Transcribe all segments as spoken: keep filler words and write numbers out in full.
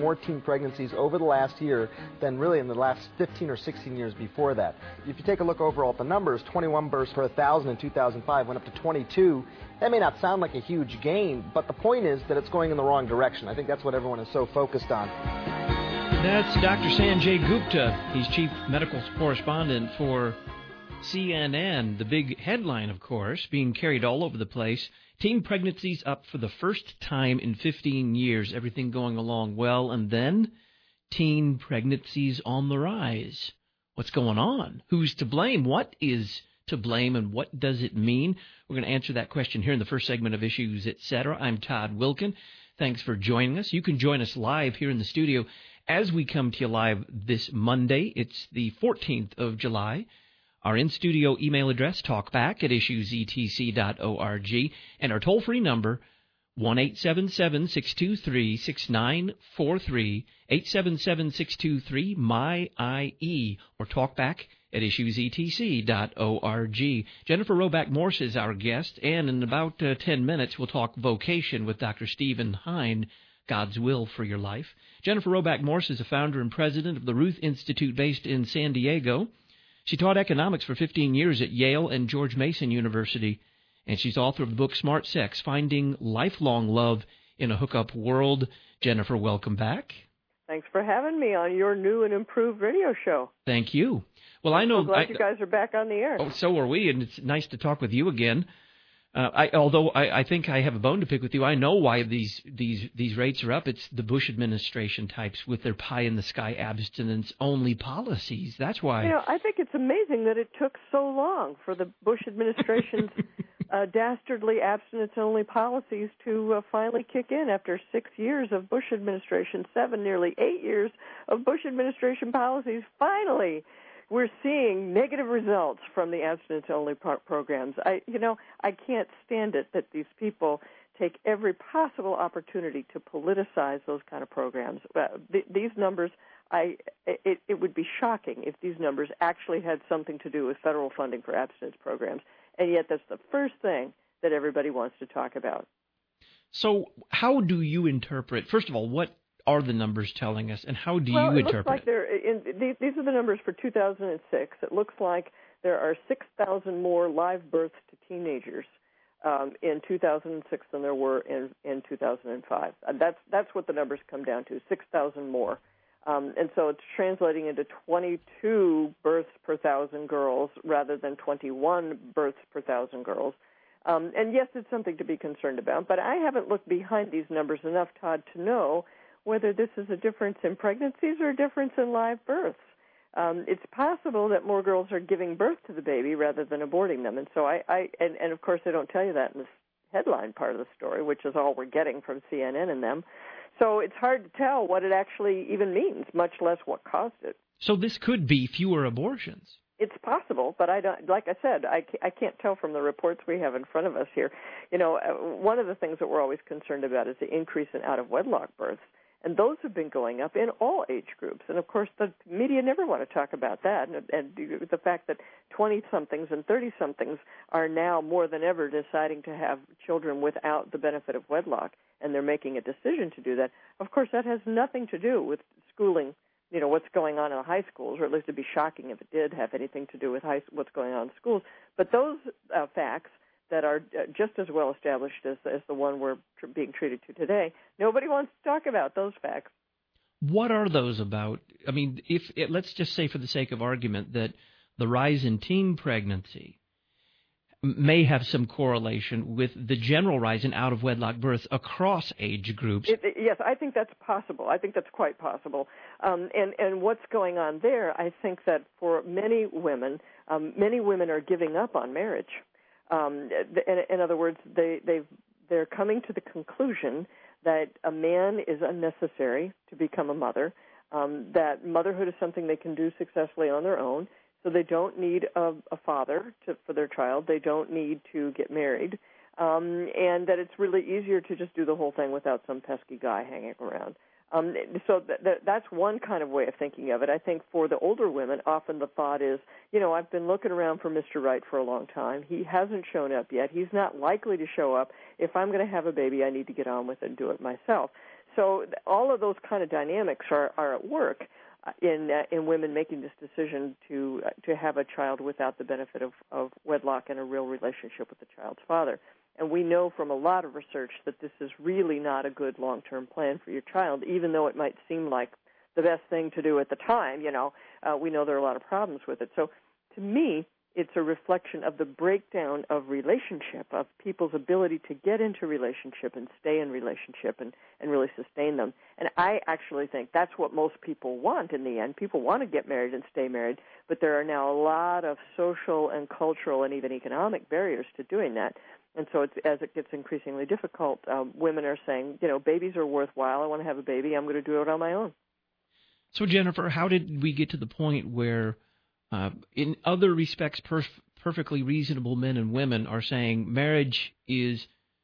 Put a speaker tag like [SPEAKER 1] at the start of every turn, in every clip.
[SPEAKER 1] more teen pregnancies over the last year than really in the last fifteen or sixteen years before that. If you take a look overall at the numbers, twenty-one births per one thousand in two thousand five went up to twenty-two. That may not sound like a huge gain, but the point is that it's going in the wrong direction. I think that's what everyone is so focused on.
[SPEAKER 2] That's Doctor Sanjay Gupta. He's chief medical correspondent for C N N. The big headline, of course, being carried all over the place. Teen pregnancies up for the first time in fifteen years. Everything going along well. And then teen pregnancies on the rise. What's going on? Who's to blame? What is to blame, and what does it mean? We're going to answer that question here in the first segment of Issues, et cetera. I'm Todd Wilkin. Thanks for joining us. You can join us live here in the studio as we come to you live this Monday. It's the fourteenth of July. Our in-studio email address, talkback at issues e t c dot org, and our toll-free number, one eight seven seven, six two three, six nine four three, eight seven seven, six two three, M Y I E, or talkback at issues e t c dot org. Jennifer Roback Morse is our guest, and in about uh, ten minutes we'll talk vocation with Doctor Stephen Hine, God's Will for Your Life. Jennifer Roback Morse is the founder and president of the Ruth Institute based in San Diego. She taught economics for fifteen years at Yale and George Mason University, and she's author of the book Smart Sex, Finding Lifelong Love in a Hookup World. Jennifer, welcome back.
[SPEAKER 3] Thanks for having me on your new and improved radio show.
[SPEAKER 2] Thank you. Well, I know.
[SPEAKER 3] I'm glad
[SPEAKER 2] I,
[SPEAKER 3] you guys are back on the air.
[SPEAKER 2] Oh, so are we, and it's nice to talk with you again. Uh, I, although I, I think I have a bone to pick with you, I know why these these these rates are up. It's the Bush administration types with their pie-in-the-sky abstinence-only policies. That's why.
[SPEAKER 3] You know, I think it's amazing that it took so long for the Bush administration's uh, dastardly abstinence-only policies to uh, finally kick in after six years of Bush administration, seven, nearly eight years of Bush administration policies. Finally, we're seeing negative results from the abstinence-only pro- programs. I, you know, I can't stand it that these people take every possible opportunity to politicize those kind of programs. Uh, th- these numbers, I, it, it would be shocking if these numbers actually had something to do with federal funding for abstinence programs, and yet that's the first thing that everybody wants to talk about.
[SPEAKER 2] So how do you interpret, first of all, what are the numbers telling us, and how do
[SPEAKER 3] well,
[SPEAKER 2] you
[SPEAKER 3] it
[SPEAKER 2] interpret
[SPEAKER 3] looks like they're in, these, these are the numbers for two thousand six. It looks like there are six thousand more live births to teenagers um, in two thousand six than there were in, in two thousand five. And that's that's what the numbers come down to, six thousand more. Um, and so it's translating into twenty-two births per thousand girls rather than twenty-one births per thousand girls. Um, and yes, it's something to be concerned about, but I haven't looked behind these numbers enough, Todd, to know whether this is a difference in pregnancies or a difference in live births. Um, it's possible that more girls are giving birth to the baby rather than aborting them. And so I, I and, and of course, they don't tell you that in the headline part of the story, which is all we're getting from C N N and them. So it's hard to tell what it actually even means, much less what caused it.
[SPEAKER 2] So this could be fewer abortions.
[SPEAKER 3] It's possible, but I don't. Like I said, I, I can't tell from the reports we have in front of us here. You know, one of the things that we're always concerned about is the increase in out-of-wedlock births. And those have been going up in all age groups. And, of course, the media never want to talk about that. And, and the fact that twenty-somethings and thirty-somethings are now more than ever deciding to have children without the benefit of wedlock, and they're making a decision to do that, of course, that has nothing to do with schooling, you know, what's going on in high schools, or at least it'd be shocking if it did have anything to do with high, what's going on in schools. But those uh, facts that are just as well established as, as the one we're tr- being treated to today, nobody wants to talk about those facts.
[SPEAKER 2] What are those about? I mean, if it, let's just say for the sake of argument that the rise in teen pregnancy may have some correlation with the general rise in out-of-wedlock births across age groups.
[SPEAKER 3] It, it, yes, I think that's possible. I think that's quite possible. Um, and, and what's going on there, I think that for many women, um, many women are giving up on marriage. Um, in, in other words, they, they've, they're coming to the conclusion that a man is unnecessary to become a mother, um, that motherhood is something they can do successfully on their own, so they don't need a, a father to, for their child. They don't need to get married, um, and that it's really easier to just do the whole thing without some pesky guy hanging around. Um, so th- th- that's one kind of way of thinking of it. I think for the older women, often the thought is, you know, I've been looking around for Mister Right for a long time. He hasn't shown up yet. He's not likely to show up. If I'm going to have a baby, I need to get on with it and do it myself. so all of those kind of dynamics are, are at work in uh, in women making this decision to uh, to have a child without the benefit of, of wedlock and a real relationship with the child's father. And we know from a lot of research that this is really not a good long-term plan for your child, even though it might seem like the best thing to do at the time. You know, uh, we know there are a lot of problems with it. So to me, it's a reflection of the breakdown of relationship, of people's ability to get into relationship and stay in relationship and, and really sustain them. And I actually think that's what most people want in the end. People want to get married and stay married, but there are now a lot of social and cultural and even economic barriers to doing that. And so it's, as it gets increasingly difficult, um, women are saying, you know, babies are worthwhile. I want to have a baby. I'm going to do it on my own.
[SPEAKER 2] So, Jennifer, how did we get to the point where Uh, in other respects, perf- perfectly reasonable men and women are saying marriage is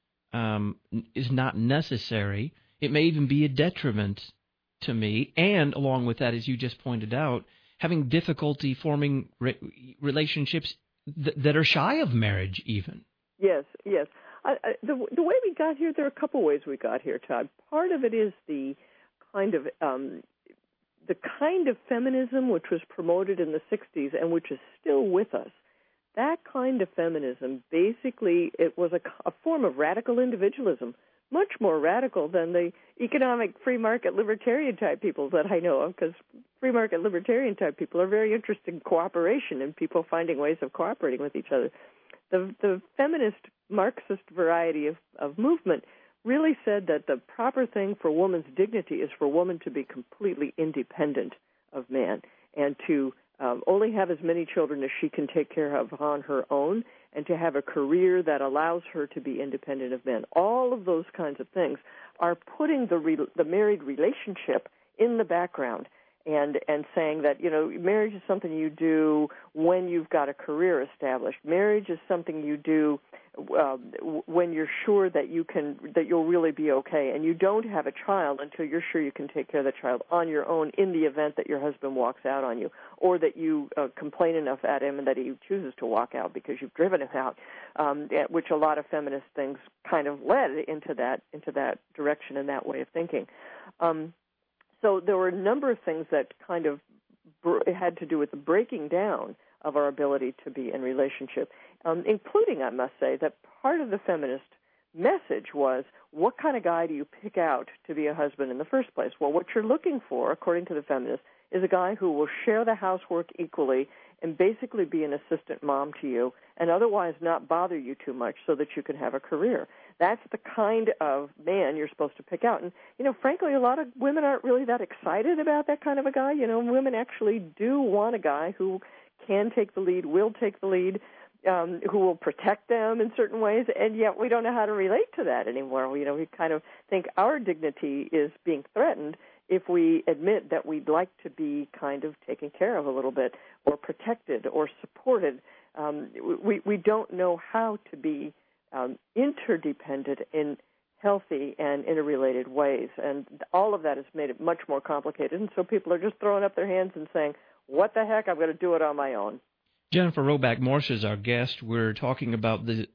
[SPEAKER 2] um, is not necessary? It may even be a detriment to me. And along with that, as you just pointed out, having difficulty forming re- relationships th- that are shy of marriage even.
[SPEAKER 3] Yes, yes. I, I, the, the way we got here, there are a couple ways we got here, Todd. Part of it is the kind of um, the kind of feminism which was promoted in the sixties and which is still with us. That kind of feminism, basically, it was a, a form of radical individualism, much more radical than the economic free market libertarian type people that I know of, because free market libertarian type people are very interested in cooperation and people finding ways of cooperating with each other. The, the feminist Marxist variety of, of movement really said that the proper thing for woman's dignity is for woman to be completely independent of man and to um, only have as many children as she can take care of on her own and to have a career that allows her to be independent of men. All of those kinds of things are putting the re- the married relationship in the background and and saying that, you know, marriage is something you do when you've got a career established. Marriage is something you do uh, when you're sure that you can that you'll really be okay, and you don't have a child until you're sure you can take care of the child on your own in the event that your husband walks out on you, or that you uh, complain enough at him and that he chooses to walk out because you've driven him out, um, which a lot of feminist things kind of led into that into that direction and that way of thinking. Um, So there were a number of things that kind of br- had to do with the breaking down of our ability to be in relationship, um, including, I must say, that part of the feminist message was, what kind of guy do you pick out to be a husband in the first place? Well, what you're looking for, according to the feminists, is a guy who will share the housework equally and basically be an assistant mom to you and otherwise not bother you too much so that you can have a career. That's the kind of man you're supposed to pick out. And, you know, frankly, a lot of women aren't really that excited about that kind of a guy. You know, women actually do want a guy who can take the lead, will take the lead, um, who will protect them in certain ways, and yet we don't know how to relate to that anymore. You know, we kind of think our dignity is being threatened if we admit that we'd like to be kind of taken care of a little bit or protected or supported. Um, we, we don't know how to be um, interdependent in healthy and interrelated ways, and all of that has made it much more complicated, and so people are just throwing up their hands and saying, what the heck, I'm going to do it on my own.
[SPEAKER 2] Jennifer Roback Morse is our guest. We're talking about the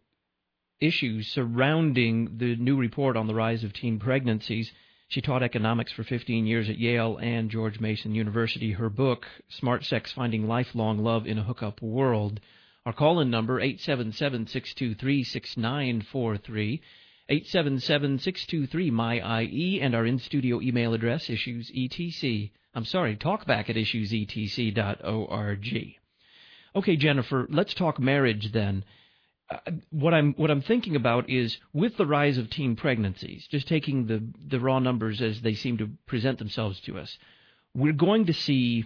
[SPEAKER 2] issues surrounding the new report on the rise of teen pregnancies. She taught economics for fifteen years at Yale and George Mason University. Her book, Smart Sex, Finding Lifelong Love in a Hookup World. Our call-in number, eight seven seven, six two three, six nine four three, eight seven seven, six two three, M Y I E, and our in-studio email address, issuesetc. I'm sorry, talkback at issues e t c dot org. Okay, Jennifer, let's talk marriage then. Uh, what I'm what I'm thinking about is, with the rise of teen pregnancies, just taking the, the raw numbers as they seem to present themselves to us, we're going to see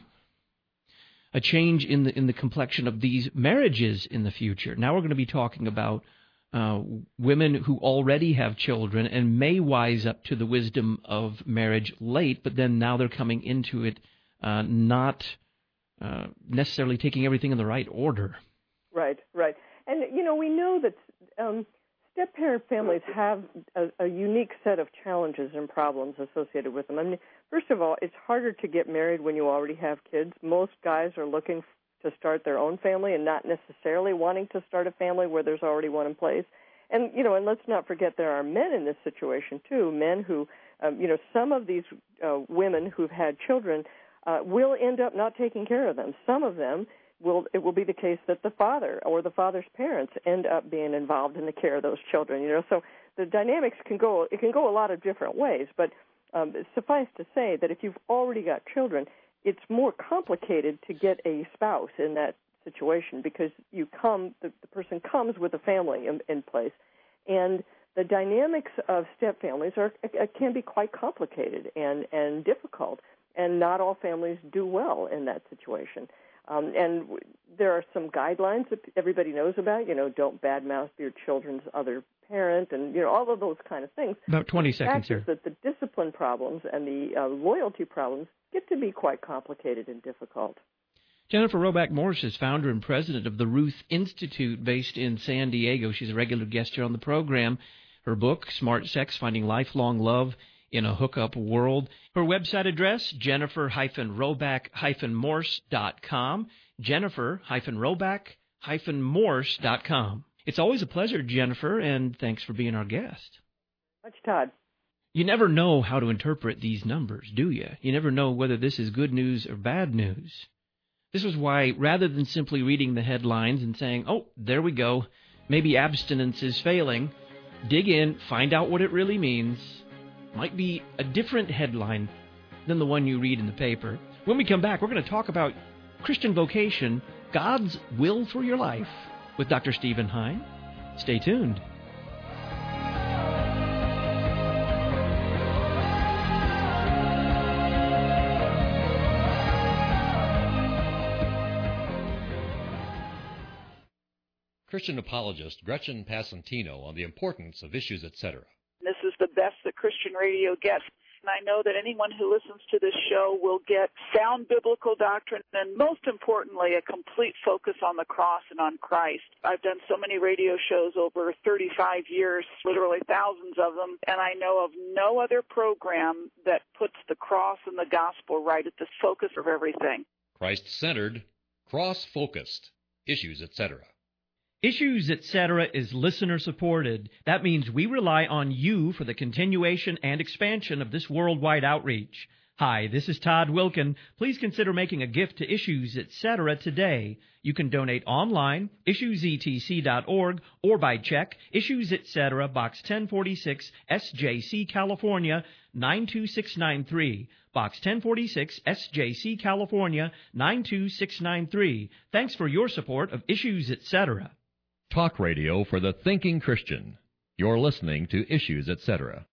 [SPEAKER 2] a change in the in the complexion of these marriages in the future. Now we're going to be talking about uh, women who already have children and may wise up to the wisdom of marriage late, but then now they're coming into it uh, not uh, necessarily taking everything in the right order.
[SPEAKER 3] Right, right. And, you know, we know that um, step-parent families have a, a unique set of challenges and problems associated with them. I mean, first of all, it's harder to get married when you already have kids. Most guys are looking to start their own family and not necessarily wanting to start a family where there's already one in place. And, you know, and let's not forget there are men in this situation, too, men who um, you know, some of these uh, women who've had children uh, will end up not taking care of them. Some of them will, it will be the case that the father or the father's parents end up being involved in the care of those children, you know. So the dynamics can go, it can go a lot of different ways, but um, suffice to say that if you've already got children, it's more complicated to get a spouse in that situation because you come, the, the person comes with a family in, in place, and the dynamics of step families are can be quite complicated and, and difficult, and not all families do well in that situation. Um, and there are some guidelines that everybody knows about. You know, don't badmouth your children's other parent, and you know all of those kind of things.
[SPEAKER 2] About twenty seconds here.
[SPEAKER 3] That the discipline problems and the uh, loyalty problems get to be quite complicated and difficult.
[SPEAKER 2] Jennifer Roback Morse is founder and president of the Ruth Institute based in San Diego. She's a regular guest here on the program. Her book, Smart Sex, Finding Lifelong Love in a Hookup World. Her website address, jennifer roback morse dot com, jennifer roback morse dot com. It's always a pleasure, Jennifer, and thanks for being our guest.
[SPEAKER 3] Much, Todd.
[SPEAKER 2] You never know how to interpret these numbers, do you? You never know whether this is good news or bad news. This was why, rather than simply reading the headlines and saying, oh, there we go, maybe abstinence is failing, dig in, find out what it really means. Might be a different headline than the one you read in the paper. When we come back, we're going to talk about Christian vocation, God's will for your life, with Doctor Stephen Hein. Stay tuned.
[SPEAKER 4] Christian apologist Gretchen Passantino on the importance of Issues, et cetera.
[SPEAKER 5] This is the best that Christian radio gets. And I know that anyone who listens to this show will get sound biblical doctrine and, most importantly, a complete focus on the cross and on Christ. I've done so many radio shows over thirty-five years, literally thousands of them, and I know of no other program that puts the cross and the gospel right at the focus of everything.
[SPEAKER 4] Christ-centered, cross-focused, Issues, et cetera.
[SPEAKER 2] Issues, et cetera is listener-supported. That means we rely on you for the continuation and expansion of this worldwide outreach. Hi, this is Todd Wilkin. Please consider making a gift to Issues, et cetera today. You can donate online, issues e t c dot org, or by check, Issues, et cetera, Box ten forty-six, S J C, California, nine two six nine three. Box ten forty-six, S J C, California, nine two six nine three. Thanks for your support of Issues, et cetera.
[SPEAKER 4] Talk radio for the thinking Christian. You're listening to Issues, et cetera.